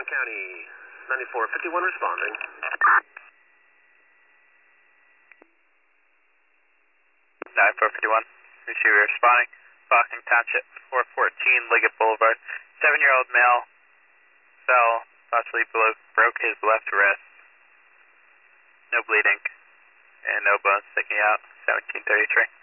County, 9451 responding. 9451, receiver responding. Faucon Township, 414 Liggett Boulevard. 7-year-old male fell, possibly broke his left wrist. No bleeding, and no bones sticking out. 1733.